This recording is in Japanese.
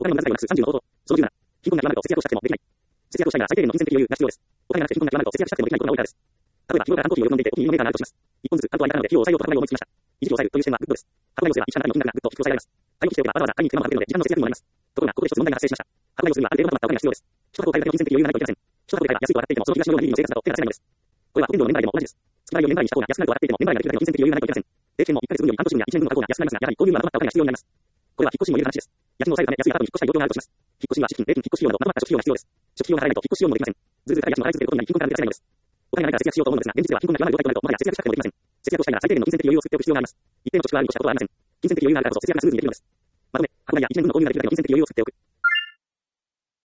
お金の無駄遣いをなくす30の方法。その17、貧困が極まると節約をしたくてもできない。節約をしたいなら最低限の金銭的余裕が必要です。お金がなくて貧困が極まると節約したくてもできないことが多いからです。例えば、日頃から缶コーヒーをよく飲んでいて、お気に入りのメーカーがあるとします。一本ずつ缶と割り方なので、費用を抑えようと販売を思いつきました。維持費を抑えるという視点はグッドです。販売をすれば、一社の中身の金額がぐっと低く抑えられます。買い置きしておけば、わざわざ買いに行く手間も省けるので、時間の節約にもなります。ところが、ここで一つ問題が発生しました。販売をするには、ある程度まとまったお金が必要です。一箱を買いだけの金銭的余裕がないといけません。一箱で買えば安いと笑っていても、その東のような日々の生活だと手が出せないのです。これは、保険料の年代でも同じです。月払いを年代にした方が安くなると笑っていても、年代ができるだけの金銭的余裕がないといけません。定期券も1ヶ月分より半年分や1年分の買う方が安くなりますが、やはり購入にはまとまったお金が必要になります。これは引っ越しにも言える話です。家賃を抑えるため安いアパートに引っ越したい状況があるとします。引っ越しには敷金、礼金、引っ越し費用などまとまった初期費用が必要です。初期費用が払えないと引っ越し費用もできません。ずるずるから家賃を払い続けることになり、貧困から抜け出せないのです。お金がないから節約しようと思うのですが、現実では貧困が極まる状態となると、もはや節約したくてもできません。節約をしたいなら最低限の金銭的余裕を作っておく必要があります。一定の貯蓄があるに越したことはありません。金銭的余裕があるからこそ節約がスムーズにできるのです。まとめ、箱代や1年分の購入ができるだけの金銭的余裕を作っておく。